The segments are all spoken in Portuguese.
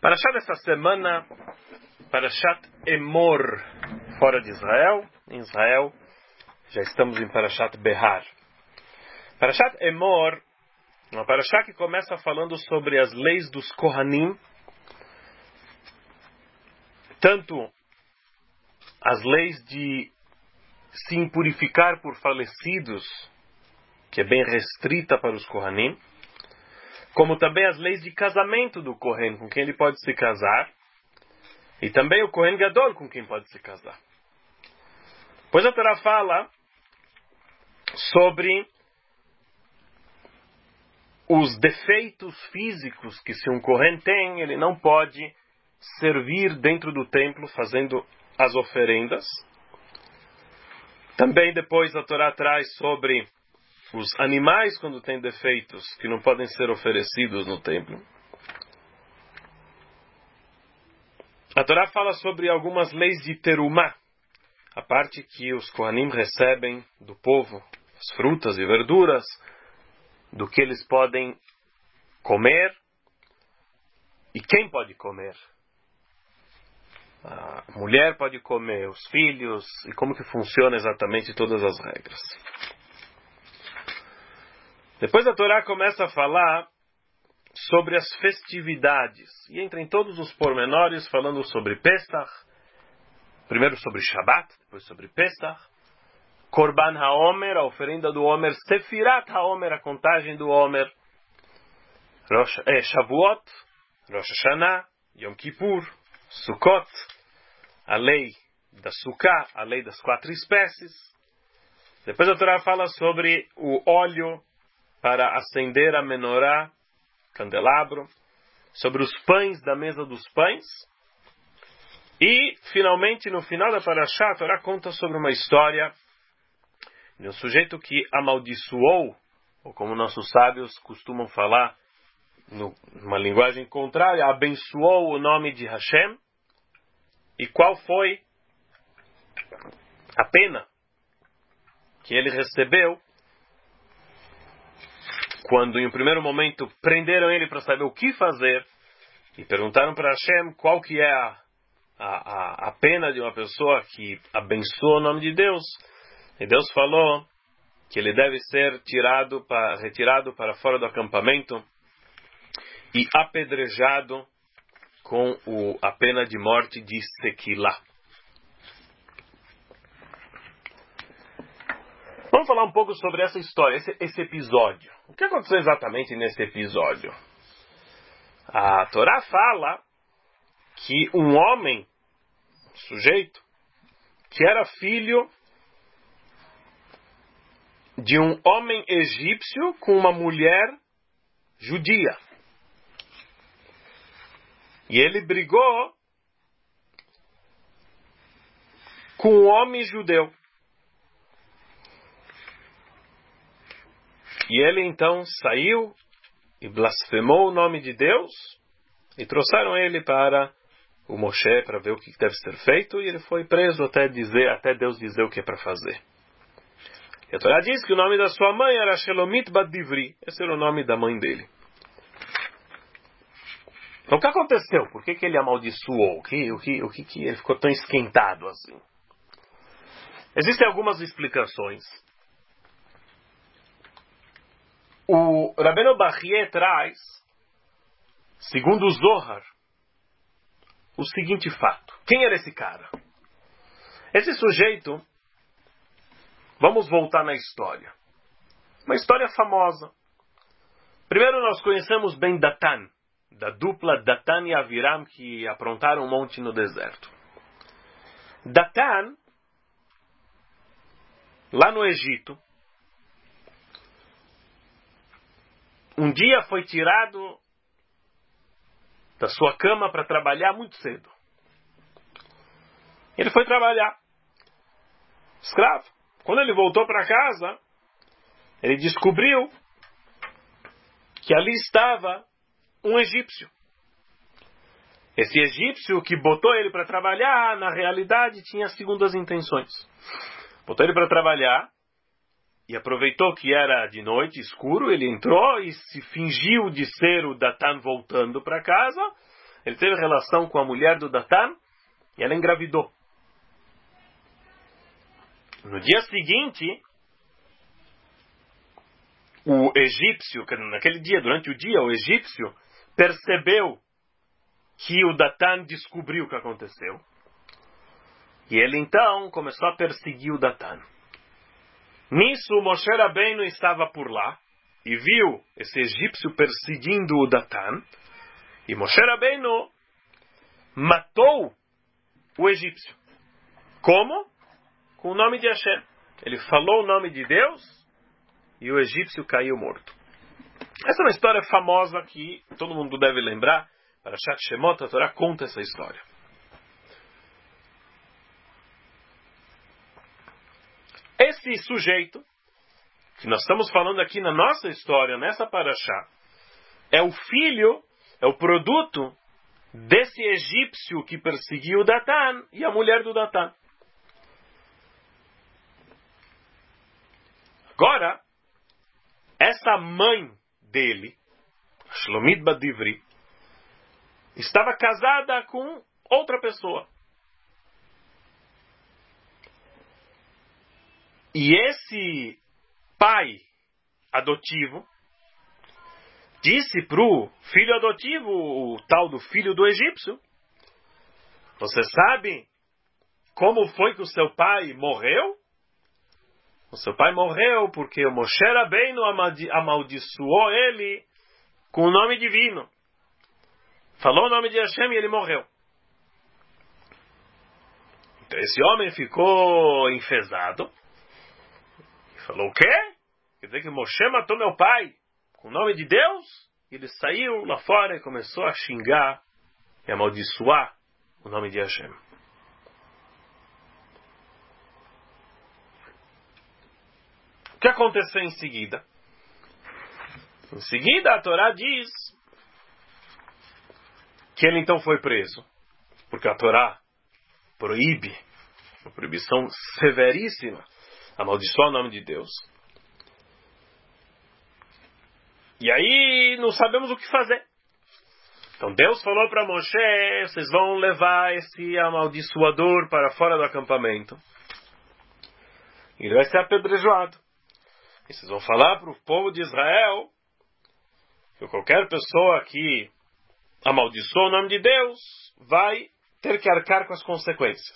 Parashat dessa semana, Parashat Emor, fora de Israel. Em Israel, já estamos em Parashat Behar. Parashat Emor, uma Parashat que começa falando sobre as leis dos Kohanim, tanto as leis de se impurificar por falecidos, que é bem restrita para os Kohanim, como também as leis de casamento do Kohen, com quem ele pode se casar, e também o Kohen Gadol, com quem pode se casar. Pois a Torá fala sobre os defeitos físicos que se um Kohen tem, ele não pode servir dentro do templo fazendo as oferendas. Também depois a Torá traz sobre os animais quando têm defeitos que não podem ser oferecidos no templo. A Torá fala sobre algumas leis de terumá, a parte que os Kohanim recebem do povo, as frutas e verduras, do que eles podem comer e quem pode comer. A mulher pode comer, os filhos, e como que funciona exatamente todas as regras. Depois a Torá começa a falar sobre as festividades, e entra em todos os pormenores, falando sobre Pesach, primeiro sobre Shabbat, depois sobre Pesach, Korban HaOmer, a oferenda do Omer, Sefirat HaOmer, a contagem do Omer, Shavuot, Rosh Hashanah, Yom Kippur, Sukkot, a lei da Sukkah, a lei das 4 espécies. Depois a Torá fala sobre o óleo para acender a menorá, candelabro, sobre os pães da mesa dos pães. E, finalmente, no final da Parashá, a Torá conta sobre uma história de um sujeito que amaldiçoou, ou como nossos sábios costumam falar, numa linguagem contrária, abençoou o nome de Hashem. E qual foi a pena que ele recebeu quando, em um primeiro momento, prenderam ele para saber o que fazer e perguntaram para Hashem qual que é a pena de uma pessoa que abençoa o nome de Deus. E Deus falou que ele deve ser retirado para fora do acampamento e apedrejado com a pena de morte de Sequilá. Vamos falar um pouco sobre essa história, esse episódio. O que aconteceu exatamente nesse episódio? A Torá fala que um homem, um sujeito, que era filho de um homem egípcio com uma mulher judia. E ele brigou com um homem judeu. E ele então saiu e blasfemou o nome de Deus e trouxeram ele para o Moshe para ver o que deve ser feito, e ele foi preso até Deus dizer o que é para fazer. E a Torá diz que o nome da sua mãe era Shelomit Bat Divri. Esse era o nome da mãe dele. Então o que aconteceu? Por que ele amaldiçoou? O que ele ficou tão esquentado assim? Existem algumas explicações. O Rabbeinu Bachye traz, segundo o Zohar, o seguinte fato. Quem era esse cara? Esse sujeito, vamos voltar na história. Uma história famosa. Primeiro nós conhecemos bem Datan, da dupla Datan e Aviram, que aprontaram um monte no deserto. Datan, lá no Egito, um dia foi tirado da sua cama para trabalhar muito cedo. Ele foi trabalhar, escravo. Quando ele voltou para casa, ele descobriu que ali estava um egípcio. Esse egípcio que botou ele para trabalhar, na realidade, tinha segundas intenções. Botou ele para trabalhar e aproveitou que era de noite, escuro, ele entrou e se fingiu de ser o Datan voltando para casa, ele teve relação com a mulher do Datan e ela engravidou. No dia seguinte, o egípcio, naquele dia, durante o dia, o egípcio percebeu que o Datan descobriu o que aconteceu. E ele então começou a perseguir o Datan. Nisso, Moshe Rabbeinu estava por lá e viu esse egípcio perseguindo o Datan. E Moshe Rabbeinu matou o egípcio. Como? Com o nome de Hashem. Ele falou o nome de Deus e o egípcio caiu morto. Essa é uma história famosa que todo mundo deve lembrar. Parashat Shemot, a Torá conta essa história. Esse sujeito, que nós estamos falando aqui na nossa história, nessa Parashá, é o filho, é o produto desse egípcio que perseguiu o Datan e a mulher do Datan. Agora, essa mãe dele, Shlomit Bat Divri, estava casada com outra pessoa. E esse pai adotivo disse para o filho adotivo, o tal do filho do egípcio: você sabe como foi que o seu pai morreu? O seu pai morreu porque o Moshe Rabbeinu amaldiçoou ele com o nome divino. Falou o nome de Hashem e ele morreu. Então esse homem ficou enfesado. E falou: o quê? Quer dizer que Moshe matou meu pai com o nome de Deus? E ele saiu lá fora e começou a xingar e amaldiçoar o nome de Hashem. O que aconteceu em seguida? Em seguida a Torá diz que ele então foi preso, porque a Torá proíbe, uma proibição severíssima, amaldiçoar o nome de Deus. E aí não sabemos o que fazer. Então Deus falou para Moshe: vocês vão levar esse amaldiçoador para fora do acampamento. E ele vai ser apedrejado. E vocês vão falar para o povo de Israel que qualquer pessoa que amaldiçoa o nome de Deus vai ter que arcar com as consequências.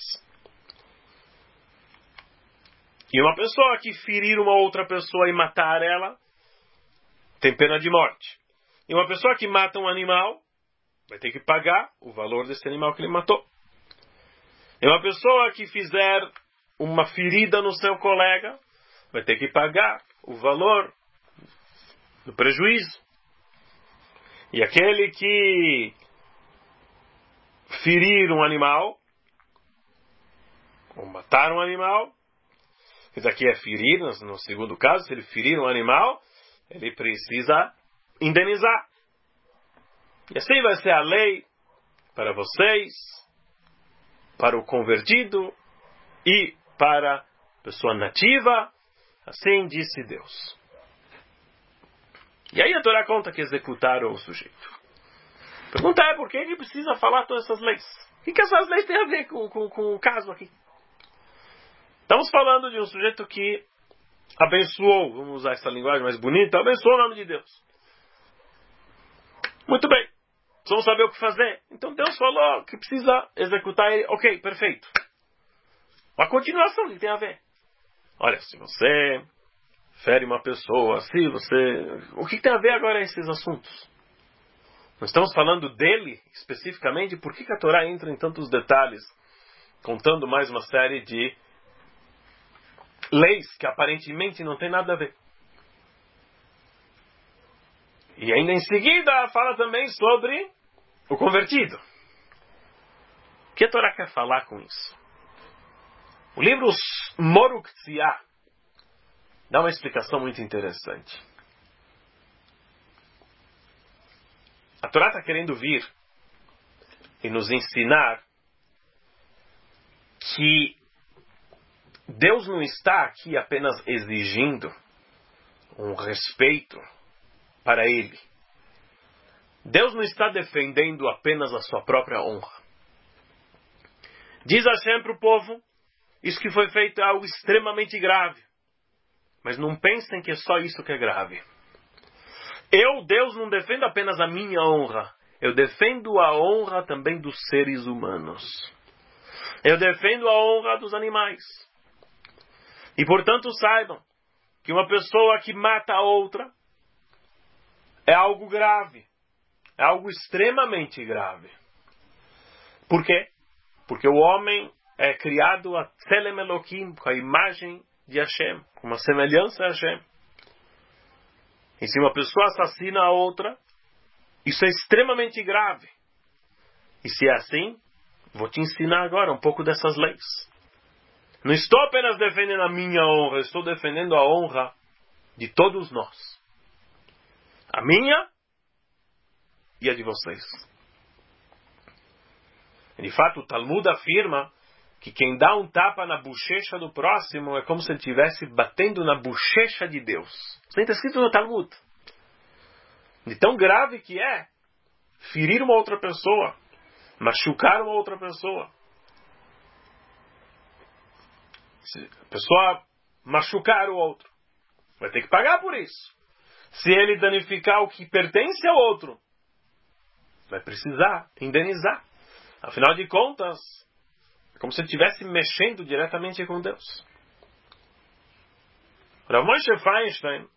E uma pessoa que ferir uma outra pessoa e matar ela tem pena de morte. E uma pessoa que mata um animal vai ter que pagar o valor desse animal que ele matou. E uma pessoa que fizer uma ferida no seu colega vai ter que pagar o valor do prejuízo. E aquele que ferir um animal, ou matar um animal, isso aqui é ferir, no segundo caso, se ele ferir um animal, ele precisa indenizar. E assim vai ser a lei para vocês, para o convertido e para a pessoa nativa. Assim disse Deus. E aí a Torá conta que executaram o sujeito. A pergunta é: por que ele precisa falar todas essas leis? O que essas leis têm a ver com o caso aqui? Estamos falando de um sujeito que abençoou, vamos usar essa linguagem mais bonita, abençoou o nome de Deus. Muito bem. Vamos saber o que fazer. Então Deus falou que precisa executar ele. Ok, perfeito. A continuação, o que tem a ver? Olha, se você fere uma pessoa, se você... O que tem a ver agora esses assuntos? Nós estamos falando dele, especificamente. Por que a Torá entra em tantos detalhes, contando mais uma série de leis que aparentemente não tem nada a ver? E ainda em seguida fala também sobre o convertido. O que a Torá quer falar com isso? O livro Moruk Tsiah dá uma explicação muito interessante. A Torá está querendo vir e nos ensinar que Deus não está aqui apenas exigindo um respeito para Ele. Deus não está defendendo apenas a sua própria honra. Diz Hashem para o povo, isso que foi feito é algo extremamente grave. Mas não pensem que é só isso que é grave. Eu, Deus, não defendo apenas a minha honra. Eu defendo a honra também dos seres humanos. Eu defendo a honra dos animais. E, portanto, saibam que uma pessoa que mata a outra é algo grave. É algo extremamente grave. Por quê? Porque o homem é criado a Tselem Elohim, com a imagem de Hashem, com uma semelhança a Hashem. E se uma pessoa assassina a outra, isso é extremamente grave. E se é assim, vou te ensinar agora um pouco dessas leis. Não estou apenas defendendo a minha honra, estou defendendo a honra de todos nós. A minha e a de vocês. De fato, o Talmud afirma que quem dá um tapa na bochecha do próximo é como se ele estivesse batendo na bochecha de Deus. Isso está escrito no Talmud. De tão grave que é ferir uma outra pessoa, machucar uma outra pessoa. Se a pessoa machucar o outro, vai ter que pagar por isso. Se ele danificar o que pertence ao outro, vai precisar indenizar. Afinal de contas, é como se ele estivesse mexendo diretamente com Deus. Rav Moshe Feinstein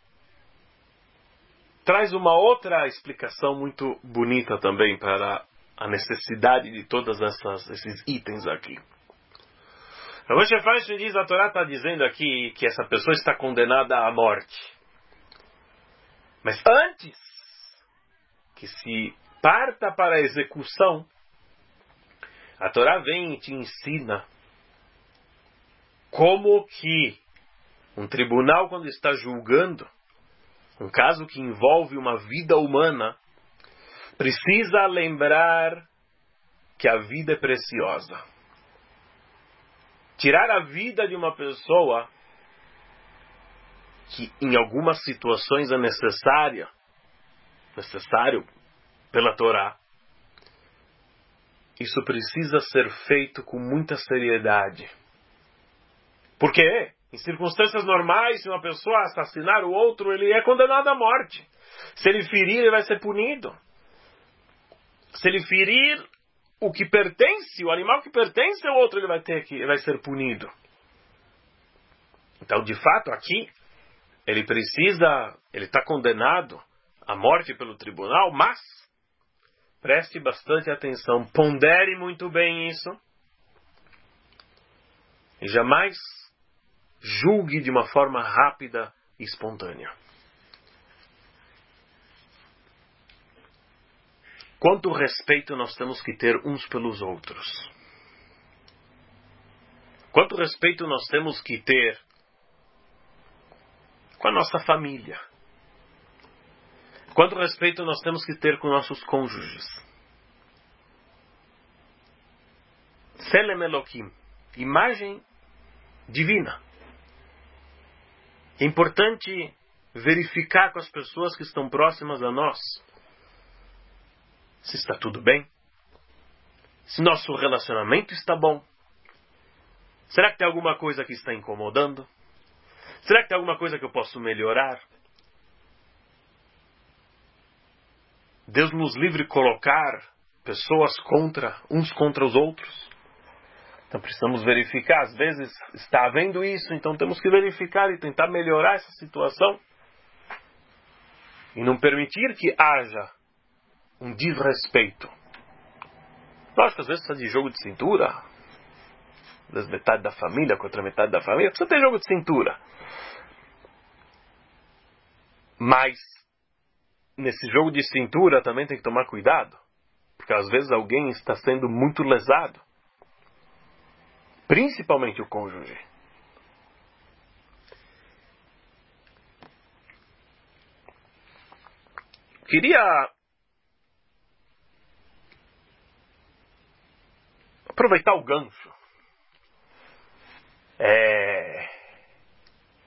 traz uma outra explicação muito bonita também para a necessidade de todos esses itens aqui. Rav Moshe Feinstein diz, a Torá está dizendo aqui que essa pessoa está condenada à morte. Mas antes que se parta para a execução, a Torá vem e te ensina como que um tribunal, quando está julgando um caso que envolve uma vida humana, precisa lembrar que a vida é preciosa. Tirar a vida de uma pessoa que em algumas situações é necessário pela Torá, isso precisa ser feito com muita seriedade. Porque em circunstâncias normais, se uma pessoa assassinar o outro, ele é condenado à morte. Se ele ferir, ele vai ser punido. Se ele ferir o que pertence, o animal que pertence ao outro, ele vai ser punido. Então, de fato, aqui, ele está condenado à morte pelo tribunal, mas preste bastante atenção, pondere muito bem isso e jamais julgue de uma forma rápida e espontânea. Quanto respeito nós temos que ter uns pelos outros? Quanto respeito nós temos que ter com a nossa família? Quanto respeito nós temos que ter com nossos cônjuges? Tselem Elohim, imagem divina. É importante verificar com as pessoas que estão próximas a nós se está tudo bem, se nosso relacionamento está bom. Será que tem alguma coisa que está incomodando? Será que tem alguma coisa que eu posso melhorar? Deus nos livre de colocar pessoas uns contra os outros. Então precisamos verificar. Às vezes está havendo isso, então temos que verificar e tentar melhorar essa situação. E não permitir que haja um desrespeito. Lógico que às vezes precisa de jogo de cintura. Às vezes metade da família contra metade da família. Precisa ter jogo de cintura. Mas nesse jogo de cintura também tem que tomar cuidado. Porque às vezes alguém está sendo muito lesado. Principalmente o cônjuge. Queria aproveitar o gancho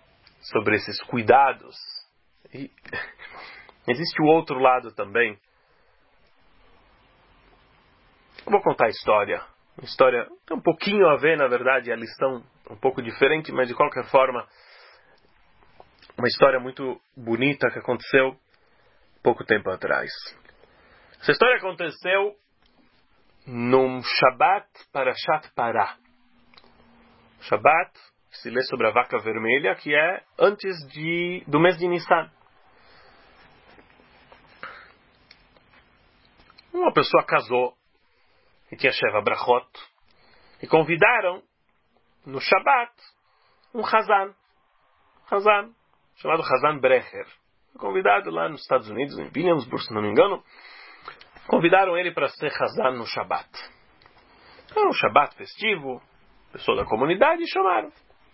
sobre esses cuidados. E existe o outro lado também, Eu vou contar a história. Uma história tem um pouquinho a ver, na verdade, a lição um pouco diferente, mas de qualquer forma, uma história muito bonita que aconteceu pouco tempo atrás. Essa história aconteceu num Shabbat Parashat Pará. Shabbat, que se lê sobre a vaca vermelha, que é antes do mês de Nissan. Uma pessoa casou e tinha Sheva Brachot e convidaram no Shabbat um Hazan chamado Hazan Brecher. Foi convidado lá nos Estados Unidos, em Williamsburg, se não me engano. Convidaram ele para ser Hazan no Shabbat. Era um Shabbat festivo, pessoa da comunidade, chamaram.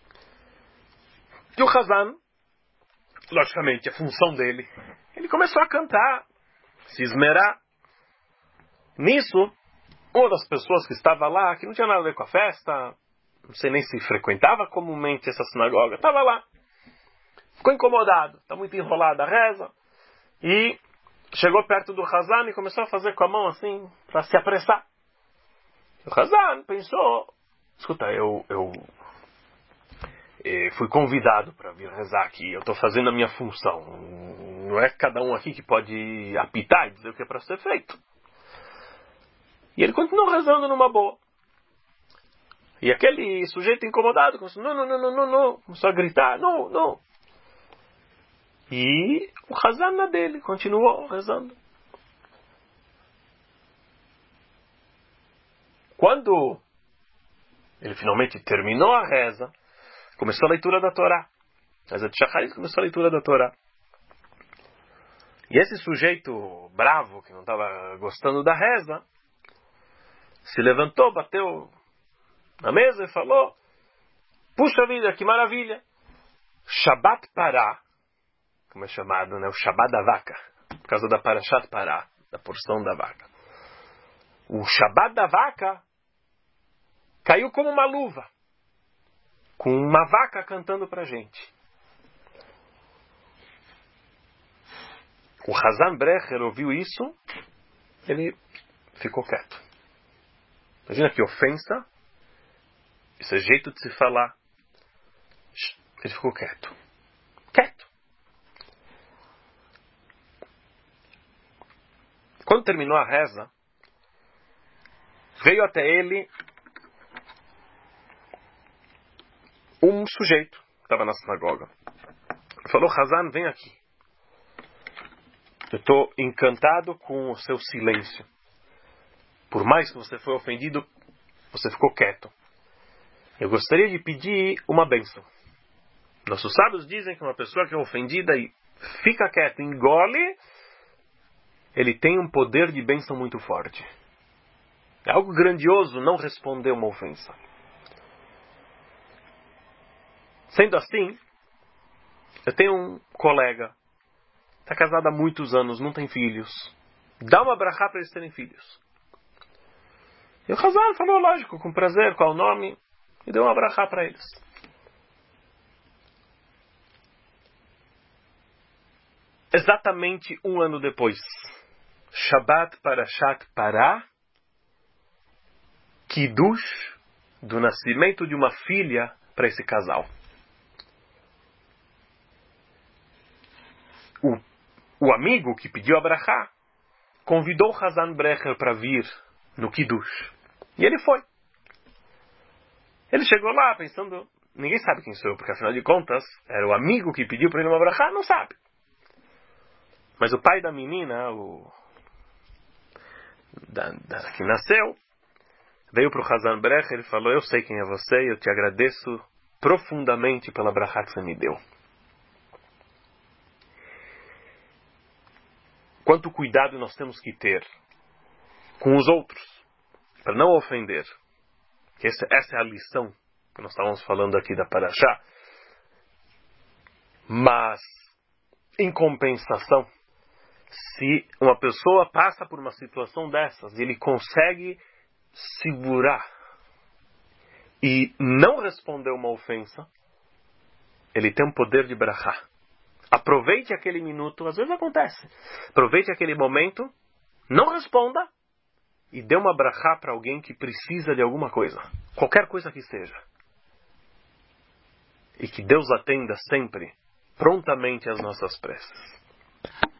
E o Hazan, logicamente, a função dele, ele começou a cantar, se esmerar. Nisso, uma das pessoas que estava lá, que não tinha nada a ver com a festa, não sei nem se frequentava comumente essa sinagoga, estava lá. Ficou incomodado, está muito enrolada a reza, e chegou perto do Hazan e começou a fazer com a mão assim, para se apressar. O Hazan pensou, escuta, eu fui convidado para vir rezar aqui, eu estou fazendo a minha função. Não é cada um aqui que pode apitar e dizer o que é para ser feito. E ele continuou rezando numa boa. E aquele sujeito incomodado começou, não, começou a gritar, não. E o Hazan na dele continuou rezando. Quando ele finalmente terminou a reza, começou a leitura da Torá. A reza de Shacharit começou a leitura da Torá. E esse sujeito bravo, que não estava gostando da reza, se levantou, bateu na mesa e falou, puxa vida, que maravilha! Shabbat Pará, como é chamado, né? O Shabbat da vaca, por causa da Parashat Pará, da porção da vaca. O Shabbat da vaca caiu como uma luva, com uma vaca cantando pra gente. O Hazan Brecher ouviu isso, ele ficou quieto. Imagina que ofensa, esse jeito de se falar. Ele ficou quieto. Quando terminou a reza, veio até ele um sujeito que estava na sinagoga. Falou, Hazan, vem aqui. Eu estou encantado com o seu silêncio. Por mais que você foi ofendido, você ficou quieto. Eu gostaria de pedir uma bênção. Nossos sábios dizem que uma pessoa que é ofendida e fica quieta, engole, ele tem um poder de bênção muito forte. É algo grandioso não responder uma ofensa. Sendo assim, eu tenho um colega, está casado há muitos anos, não tem filhos. Dá uma brachá para eles terem filhos. E o Hazan falou, lógico, com prazer, qual o nome, e deu uma brachá para eles. Exatamente um ano depois, Shabbat Parashat Pará, Kiddush, do nascimento de uma filha para esse casal. O amigo que pediu a brachá convidou o Hazan Brecher para vir no Kiddush. E ele foi. Ele chegou lá pensando, ninguém sabe quem sou eu, porque afinal de contas, era o amigo que pediu para ele uma brachá, não sabe. Mas o pai da menina, que nasceu, veio para o Hazan Brecher e falou, eu sei quem é você e eu te agradeço profundamente pela brachá que você me deu. Quanto cuidado nós temos que ter com os outros, para não ofender. Essa é a lição que nós estávamos falando aqui da Parashá. Mas, em compensação, se uma pessoa passa por uma situação dessas e ele consegue segurar e não responder uma ofensa, ele tem um poder de brachá. Aproveite aquele minuto, às vezes acontece, aproveite aquele momento, não responda, e dê uma brachá para alguém que precisa de alguma coisa. Qualquer coisa que seja. E que Deus atenda sempre, prontamente, às nossas preces.